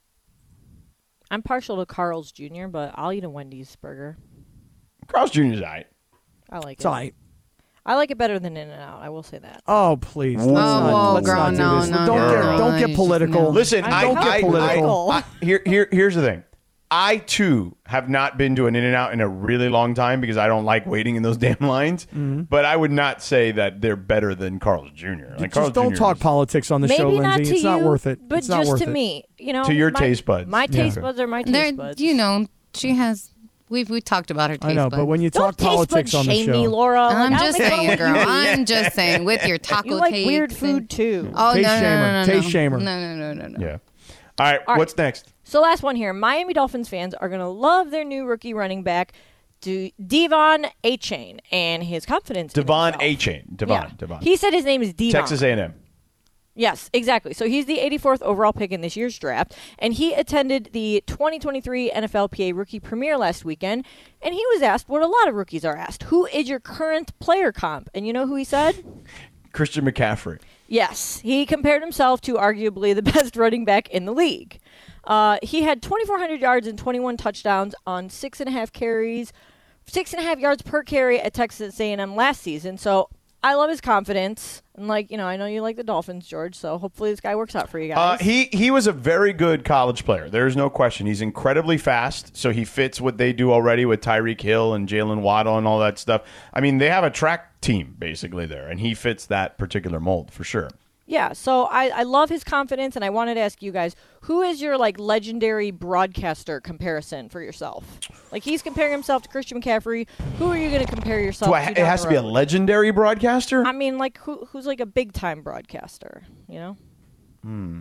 I'm partial to Carl's Junior, but I'll eat a Wendy's burger. Carl's Junior's all right. I like It's it. all right. I like it better than In-N-Out. I will say that. Oh, please. Let's Ooh. not, Oh, let's girl, not do no, this. no, don't no, get, no, don't no, get you political. just- no. Listen, I, Don't I, get political. I, I, here, here, here's the thing. I too have not been to an In-N-Out in a really long time because I don't like waiting in those damn lines. Mm-hmm. But I would not say that they're better than Carl's Junior Like Just Carl's don't Junior talk is- politics on the Maybe show, not Lindsay. to It's you, not worth it. but it's not just worth to it. me. You know, To your my- taste buds. My taste Yeah. buds are my taste They're, buds. you know, she has. We've we talked about her taste I know, buds. but when you Don't talk politics taste on bud the shame show, me, Laura. Like, I'm I don't just make fun of saying, what girl. you eat. I'm just saying, with your taco You like taste weird and- food too. Oh Taste no, no, shamer. no, no, Taste no. shamer. No, no, no, no, no. Yeah. All right, All right. what's next? So last one here. Miami Dolphins fans are going to love their new rookie running back, De- Devon Achane, and his confidence. in Devon himself. Achane. Devon. Yeah. Devon. He said his name is Devon. Texas A and M. Yes, exactly. So he's the eighty-fourth overall pick in this year's draft, and he attended the twenty twenty-three N F L P A Rookie Premiere last weekend, and he was asked what a lot of rookies are asked: who is your current player comp? And you know who he said? Christian McCaffrey. Yes, he compared himself to arguably the best running back in the league. Uh, he had twenty-four hundred yards and twenty-one touchdowns on six and a half carries, six and a half yards per carry at Texas A and M last season. So I love his confidence. And, like, you know, I know you like the Dolphins, George, so hopefully this guy works out for you Uh, guys. he he was a very good college player. There's no question. He's incredibly fast, so he fits what they do already with Tyreek Hill and Jalen Waddle and all that stuff. I mean, they have a track team basically there, and he fits that particular mold for sure. Yeah, so I, I love his confidence, and I wanted to ask you guys, who is your, like, legendary broadcaster comparison for yourself? Like, he's comparing himself to Christian McCaffrey. Who are you going to compare yourself Do to I, it down has the to be a road? legendary broadcaster? I mean, like, who who's, like, a big-time broadcaster, you know? Hmm.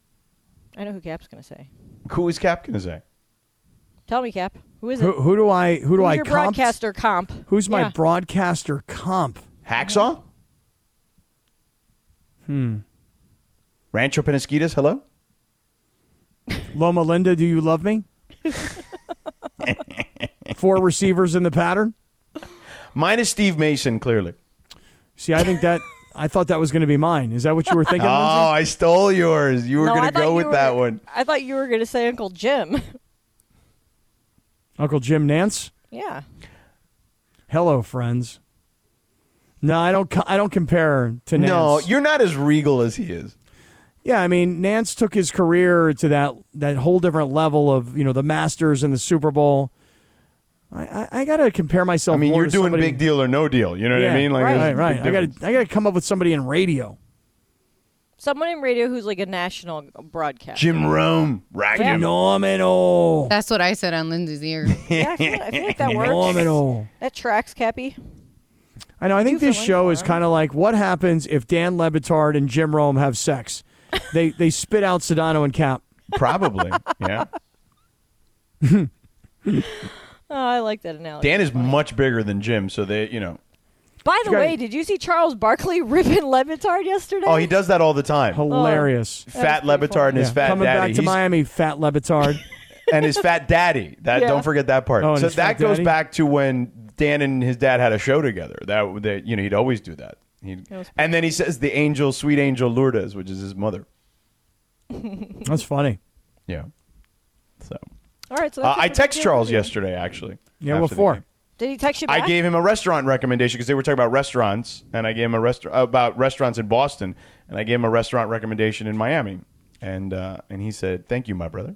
I know who Cap's going to say. Who is Cap going to say? Tell me, Cap. Who is it? who, who do I who do Who's I your comp? broadcaster comp? Who's my Yeah. broadcaster comp? Hacksaw? Hmm. Rancho Penasquitas, hello? Loma Linda, do you love me? Four receivers in the pattern. Mine is Steve Mason, clearly. See, I think that I thought that was going to be mine. Is that what you were thinking? Oh, Lindsay? I stole yours. You were No, I going to thought go you with were- that one. I thought you were going to say Uncle Jim. Uncle Jim Nance. Yeah. Hello, friends. No, I don't. co- I don't compare to Nance. No, you're not as regal as he is. Yeah, I mean, Nance took his career to that that whole different level of, you know, the Masters and the Super Bowl. I I, I got to compare myself. I mean, more you're to doing somebody- big deal or no deal. You know what Yeah, I mean? Like, right, there's a Right, big right. I got difference. to I got to come up with somebody in radio. Someone in radio who's like a national broadcaster. Jim Rome, Raggy. Phenomenal. That's what I said on Lindsay's ear. Yeah, I feel, I feel like that works. Phenomenal. That tracks, Cappy. I know. I think Do this fill in show for is him. kind of like what happens if Dan Lebitard and Jim Rome have sex. they they spit out Sedano and Cap. Probably, yeah. Oh, I like that analogy. Dan is much bigger than Jim, so they, you know. By the You gotta- way, did you see Charles Barkley ripping Levitard yesterday? Oh, he does that all the time. Hilarious. Fat That's pretty Lebitard and his Yeah. fat Coming daddy. back to He's- Miami, Fat Lebitard. and his fat daddy. That Yeah. don't forget that part. Oh, and so his that fat goes daddy? back to when Dan and his dad had a show together. That they, you know, he'd always do that. He'd, was- and then he says the angel, sweet angel Lourdes, which is his mother. That's funny. Yeah. So All right, so uh, that's it I for text the Charles video. yesterday, actually. Yeah, after what the for? game. Did he text you back? I gave him a restaurant recommendation because they were talking about restaurants, and I gave him a restaurant about restaurants in Boston, and I gave him a restaurant recommendation in Miami, and uh, and he said, "Thank you, my brother."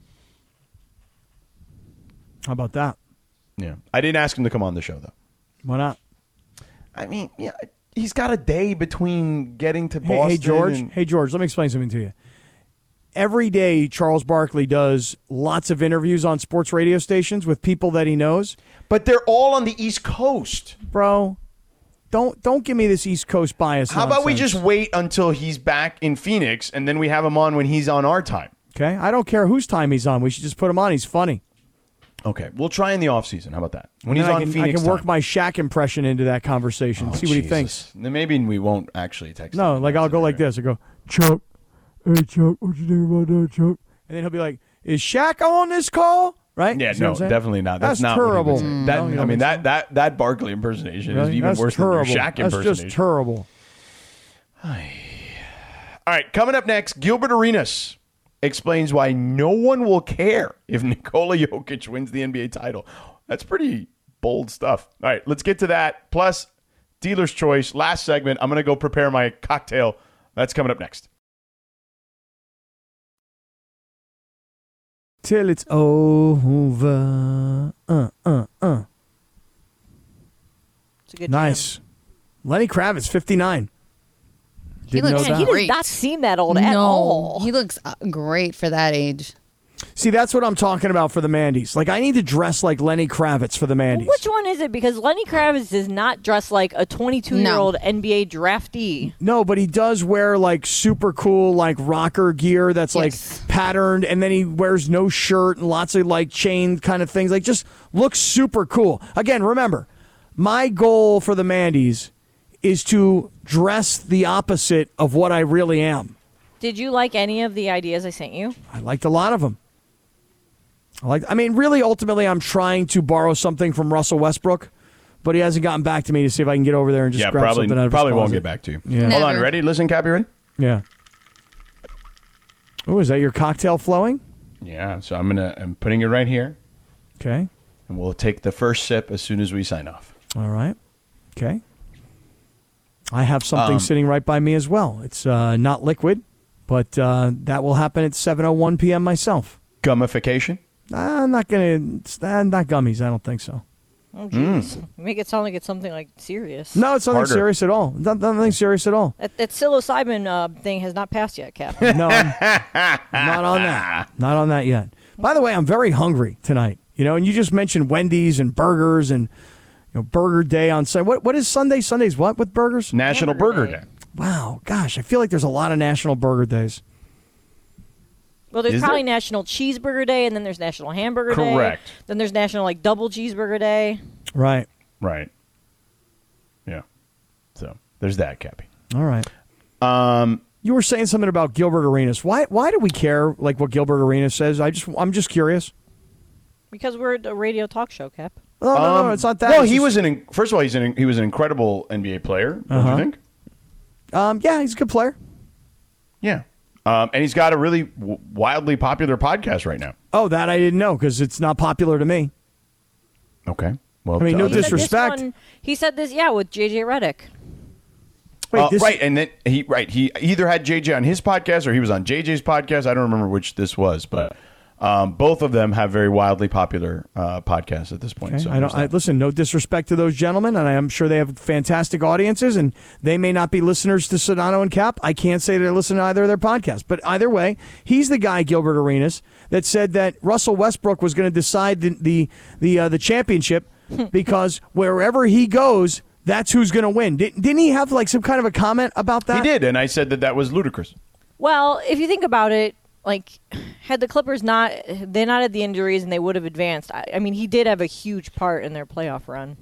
How about that? Yeah, I didn't ask him to come on the show though. Why not? I mean, yeah, he's got a day between getting to Hey, Boston. hey, George. and- Hey, George. Let me explain something to you. Every day, Charles Barkley does lots of interviews on sports radio stations with people that he knows. But they're all on the East Coast. Bro, don't don't give me this East Coast bias. How about we nonsense. just wait until he's back in Phoenix, and then we have him on when he's on our time? Okay, I don't care whose time he's on. We should just put him on. He's funny. Okay, we'll try in the offseason. How about that? When he's Then on I can, Phoenix I can work time. my Shaq impression into that conversation. Oh, see what he Jesus. thinks. Then maybe we won't actually text No, him. like I'll go like this. I go, Chuck, hey Chuck, what you think about that, Chuck? And then he'll be like, is Shaq on this call? Right? Yeah, See what no, I'm saying? definitely not. That's, That's not what he would terrible. say. Mm. That, No, you I don't mean, think that, so? that that Barkley impersonation is Really? even That's worse terrible. than your Shaq That's impersonation. just terrible. All right, coming up next, Gilbert Arenas explains why no one will care if Nikola Jokic wins the N B A title. That's pretty bold stuff. All right, let's get to that. Plus, dealer's choice. Last segment. I'm going to go prepare my cocktail. That's coming up next. Till it's over. Uh, uh, uh. It's a good Nice. jam. Lenny Kravitz, fifty-nine. He Didn't looks know Man, that. he does Great. not seem that old at no, all. he looks uh, great for that age. See, that's what I'm talking about for the Mandy's. Like, I need to dress like Lenny Kravitz for the Mandy's. Which one is it? Because Lenny Kravitz does not dress like a twenty-two-year-old N B A draftee. No, but he does wear like super cool like rocker gear that's Yes. like patterned, and then he wears no shirt and lots of like chain kind of things. Like, just looks super cool. Again, remember, my goal for the Mandy's is to dress the opposite of what I really am. Did you like any of the ideas I sent you? I liked a lot of them. I like. I mean, really, ultimately, I'm trying to borrow something from Russell Westbrook, but he hasn't gotten back to me to see if I can get over there and just Yeah, grab probably something out of his probably won't closet. get back to you. Yeah. Hold on. Never. Ready? Listen, Cappy, ready? Yeah. Oh, is that your cocktail flowing? Yeah. So I'm gonna I'm putting it right here, Okay. and we'll take the first sip as soon as we sign off. All right. Okay. I have something Um, sitting right by me as well. It's uh, not liquid, but uh, that will happen at seven oh one p.m. myself. Gummification. I'm not going to, uh, not gummies. I don't think so. Oh, jeez. Make it sound like it's something like serious. No, it's nothing Harder. serious at all. Not, nothing serious at all. That, that psilocybin uh, thing has not passed yet, Cap. No, I'm, I'm not on that. Not on that yet. By the way, I'm very hungry tonight. You know, and you just mentioned Wendy's and burgers and you know Burger Day on Sunday. What what is Sunday? Sunday's what with burgers? National Hamburger Burger Day. Day. Wow, gosh, I feel like there's a lot of National Burger Days. Well, there's Is probably there? National Cheeseburger Day, and then there's National Hamburger Day. Correct. Then there's National like Double Cheeseburger Day. Right. Right. Yeah. So there's that, Cappy. All right. Um, You were saying something about Gilbert Arenas. Why why do we care like what Gilbert Arenas says? I just I'm just curious. Because we're a radio talk show, Cap. Oh, no, no, um, no, it's not that. Well, It's he just- was an first of all, he's an he was an incredible N B A player. Don't Uh-huh. you think? Um, yeah, he's a good player. Yeah. Um, and he's got a really w- wildly popular podcast right now. Oh, that I didn't know because it's not popular to me. Okay. Well, I mean, no uh, He said this disrespect. one- He said this, yeah, with J J Redick. Wait, uh, this, right, and then he right he either had J J on his podcast or he was on J J's podcast. I don't remember which this was, but um, both of them have very wildly popular uh, podcasts at this point. Okay, So I don't. there's I, that. listen, no disrespect to those gentlemen, and I am sure they have fantastic audiences, and they may not be listeners to Sedano and Cap. I can't say they listen to either of their podcasts, but either way, he's the guy, Gilbert Arenas, that said that Russell Westbrook was going to decide the the the, uh, the championship because wherever he goes, that's who's going to win. Did, didn't he have like some kind of a comment about that? He did, and I said that that was ludicrous. Well, if you think about it, like, had the Clippers not, they not had the injuries and they would have advanced. I, I mean, he did have a huge part in their playoff run.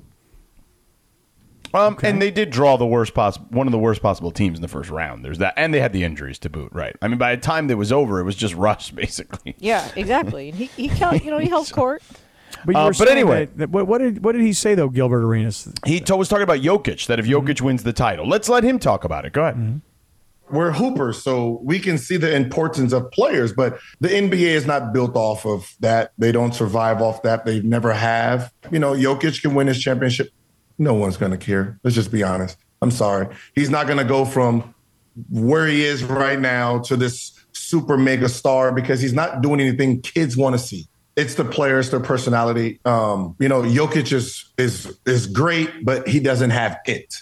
Um, and they did draw the worst possible, one of the worst possible teams in the first round. There's that, and they had the injuries to boot. Right. I mean, by the time that was over, it was just Russ basically. Yeah, exactly. And he, he held, you know, he held court. But, you Uh, were but saying anyway. that- that- what, what did what did he say though, Gilbert Arenas? He to- was talking about Jokic. That if Jokic wins the title, let's let him talk about it. Go ahead. We're hoopers, so we can see the importance of players, but the N B A is not built off of that. They don't survive off that. They never have. You know, Jokic can win his championship. No one's going to care. Let's just be honest. I'm sorry. He's not going to go from where he is right now to this super mega star because he's not doing anything kids want to see. It's the players, their personality. Um, you know, Jokic is is is great, but he doesn't have it.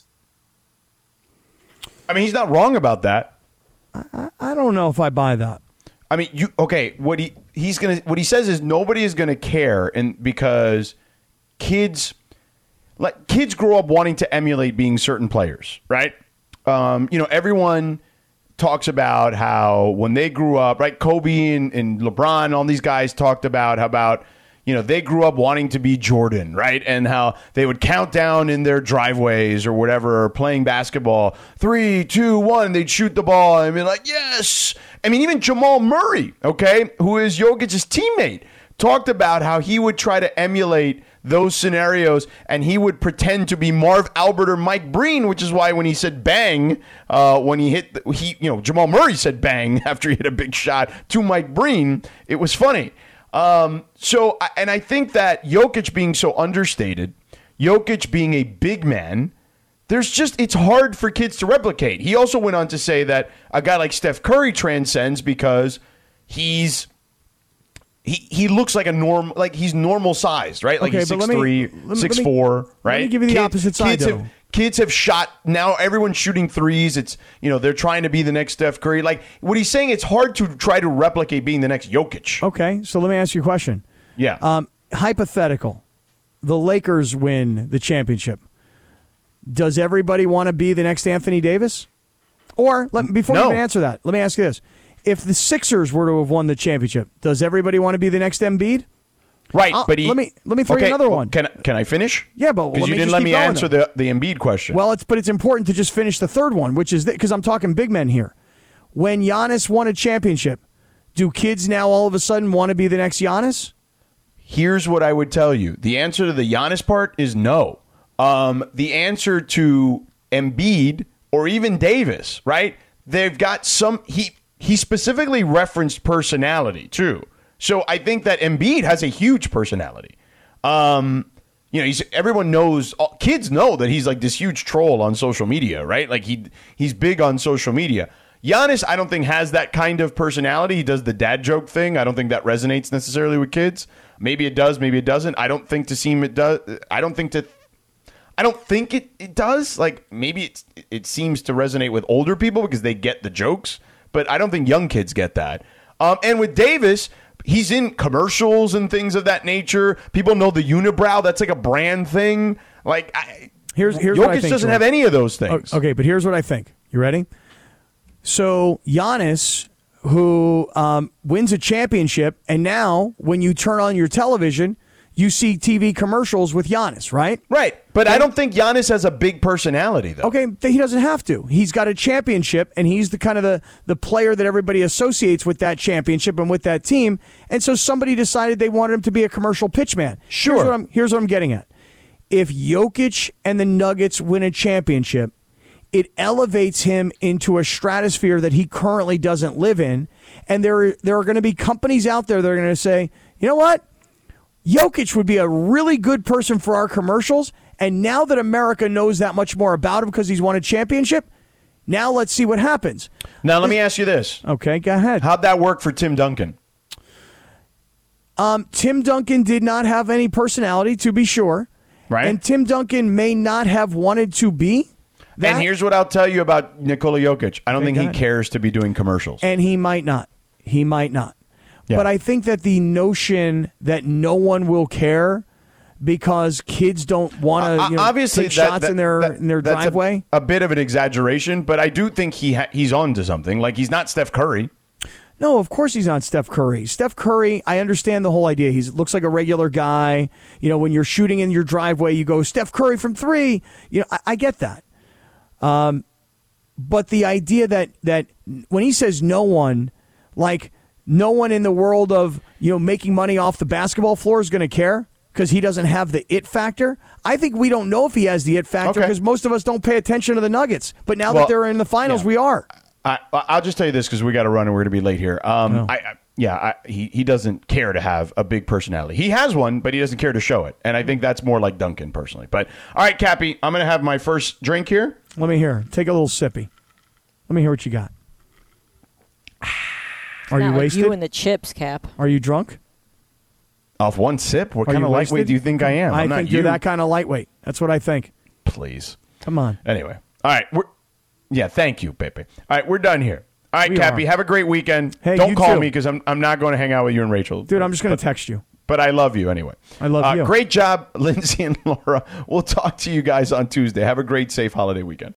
I mean, he's not wrong about that. I don't know if I buy that. I mean, you okay? What he he's gonna what he says is nobody is gonna care, and because kids like kids grow up wanting to emulate being certain players, right? Um, you know, everyone talks about how when they grew up, right? Kobe and, and LeBron, all these guys talked about how about you know they grew up wanting to be Jordan, right? And how they would count down in their driveways or whatever, or playing basketball, three, two, one, and they'd shoot the ball and be like, yes. I mean, even Jamal Murray, okay, who is Jokic's teammate, talked about how he would try to emulate those scenarios and he would pretend to be Marv Albert or Mike Breen, which is why when he said bang, uh, when he hit, the, he, you know, Jamal Murray said bang after he hit a big shot to Mike Breen, it was funny. Um, so, and I think that Jokic being so understated, Jokic being a big man, there's just, it's hard for kids to replicate. He also went on to say that a guy like Steph Curry transcends because he's, he, he looks like a norm, like he's normal sized, right? Like Okay, he's but six let me- three, let me- six let me- four, right? let me give you the opposite side, kids though. Have, kids have shot, now everyone's shooting threes. It's, you know, they're trying to be the next Steph Curry. Like what he's saying, it's hard to try to replicate being the next Jokic. Okay, so let me ask you a question. Yeah. Um, hypothetical. The Lakers win the championship. Does everybody want to be the next Anthony Davis? Or, let, before No. you even answer that, let me ask you this. If the Sixers were to have won the championship, does everybody want to be the next Embiid? Right, I'll- but he, let me let me throw okay, you another well, one. Can can I finish? Yeah, but because let you me didn't just let keep me going, answer the the Embiid question. Well, it's but it's important to just finish the third one, which is because I'm talking big men here. When Giannis won a championship, do kids now all of a sudden want to be the next Giannis? Here's what I would tell you. The answer to the Giannis part is no. Um, the answer to Embiid or even Davis, right? They've got some. He he specifically referenced personality too. So I think that Embiid has a huge personality. Um, you know, he's everyone knows. Kids know that he's like this huge troll on social media, right? Like he he's big on social media. Giannis, I don't think has that kind of personality. He does the dad joke thing. I don't think that resonates necessarily with kids. Maybe it does, maybe it doesn't. I don't think to seem it does. I don't think to. I don't think it, it does. Like maybe it's, it seems to resonate with older people because they get the jokes, but I don't think young kids get that. Um, and with Davis, he's in commercials and things of that nature. People know the unibrow. That's like a brand thing. Like I, Here's here's Jokic what I think, doesn't George. have any of those things. Okay, but here's what I think. You ready? So Giannis, who um, wins a championship, and now when you turn on your television, you see T V commercials with Giannis, right? Right. But I don't think Giannis has a big personality, though. Okay, he doesn't have to. He's got a championship, and he's the kind of the, the player that everybody associates with that championship and with that team. And so somebody decided they wanted him to be a commercial pitchman. Sure. Here's what I'm, here's what I'm getting at. If Jokic and the Nuggets win a championship, it elevates him into a stratosphere that he currently doesn't live in. And there, there are going to be companies out there that are going to say, you know what? Jokic would be a really good person for our commercials. And now that America knows that much more about him because he's won a championship, now let's see what happens. Now, let me ask you this. Okay, go ahead. How'd that work for Tim Duncan? Um, Tim Duncan did not have any personality, to be sure. Right. And Tim Duncan may not have wanted to be that. And here's what I'll tell you about Nikola Jokic. I don't Okay, think go he ahead. cares to be doing commercials. And he might not. He might not. Yeah. But I think that the notion that no one will care because kids don't want to Uh, you know, obviously take that- shots that- in their that- in their that's a- driveway. A, bit of an exaggeration, but I do think he ha- he's on to something. Like he's not Steph Curry. No, of course he's not Steph Curry. Steph Curry, I understand the whole idea. He looks like a regular guy. You know, when you're shooting in your driveway, you go Steph Curry from three. You know, I, I get that. Um, but the idea that that when he says no one, like no one in the world of you know making money off the basketball floor is going to care because he doesn't have the it factor. I think we don't know if he has the it factor Okay. because most of us don't pay attention to the Nuggets. But now Well, that they're in the finals, yeah. we are. I, I'll just tell you this because we got to run and we're going to be late here. Um, No. I, I yeah, I, he he doesn't care to have a big personality. He has one, but he doesn't care to show it. And I think that's more like Duncan personally. But all right, Cappy, I'm going to have my first drink here. Let me hear. Take a little sippy. Let me hear what you got. Are Not you like wasted? You and the chips, Cap. Are you drunk? Off one sip? What Are kind you of lightweight wasted? do you think I am? I I'm think not you're you. that kind of lightweight. That's what I think. Please. Come on. Anyway. All right. We're, yeah, thank you, Pepe. All right, we're done here. All right, We Cappy, are. have a great weekend. Hey, Don't you call too. me because I'm, I'm not going to hang out with you and Rachel. Dude, I'm just going to text you. But I love you anyway. I love Uh, you. Great job, Lindsay and Laura. We'll talk to you guys on Tuesday. Have a great, safe holiday weekend.